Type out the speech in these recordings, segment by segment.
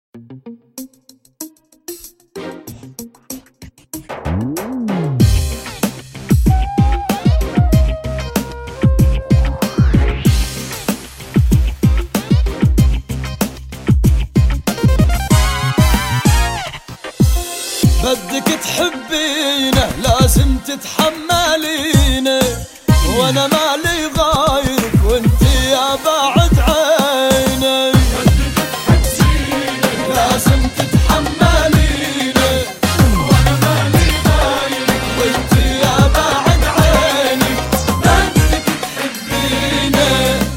بدك تحبينه لازم تتحملينه، وانا مالي غايرك وانت يا بعد عيني. لازم تتحملينه وانا مالي غايرك وانت يا بعد عيني. بدك تحبينه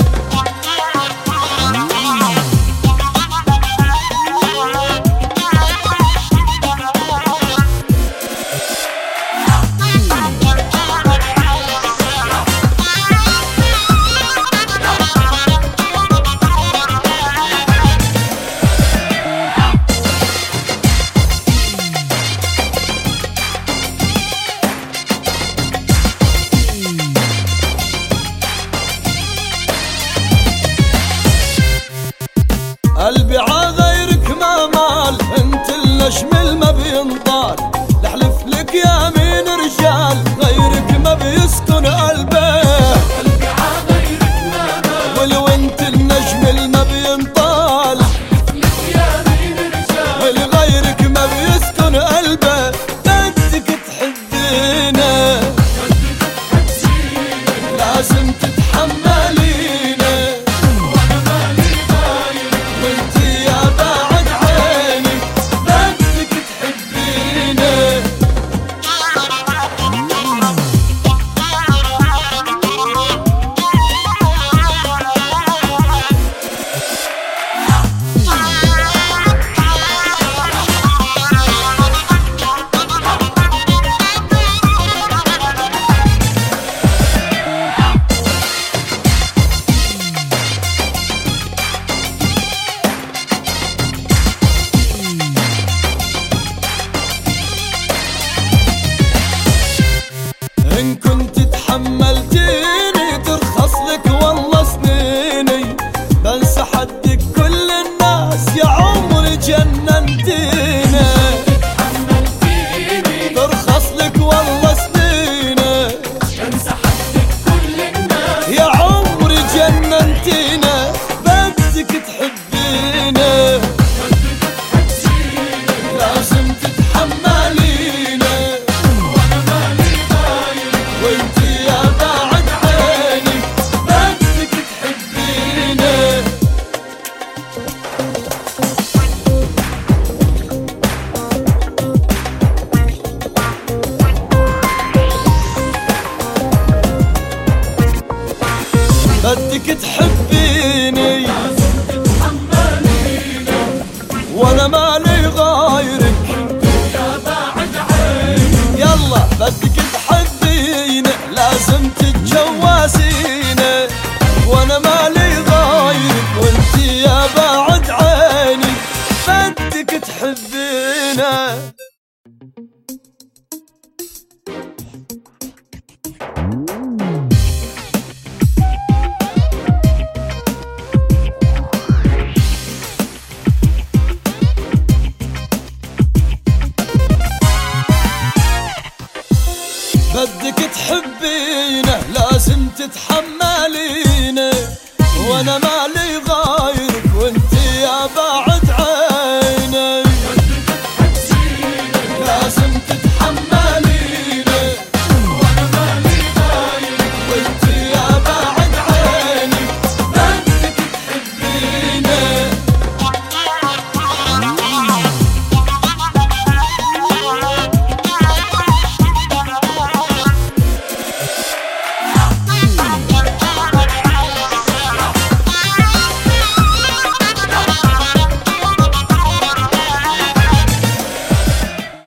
قلبي عغيرك ما مال، انت النجم ما بينطال. لحلف لك يا مين رجال غيرك ما بيسكن قلبه. قلبي عغيرك ما مال ولو انت النجم ما بينطال. لحلف لك يا مين رجال ولغيرك ما بيسكن قلبه. بدك تحبينه لازم تتحملينه، وانا مالي غايرك وانت يا بعد عيني. بدك تحبينه إن كنت تحملتيني ترخص لك والله سنيني. بنسى حدك كل الناس يا عمري جننتيني. ترخص لك والله سنيني. بنسى حدك كل الناس يا عمري جننتيني. بدك تحبيني لازم تتحمليني، وانا مالي وانت يا بعد عيني. بدك تحبيني بدك تحبيني لازم تتحمليني، وانا مالي غايرك يا بعد عيني. يلا بدك تحبيني لازم تتجوزيني، وانا مالي غايرك وانت يا بعد عيني. بدك تحبيني بدك تحبينه لازم تتحملينه، وانا ما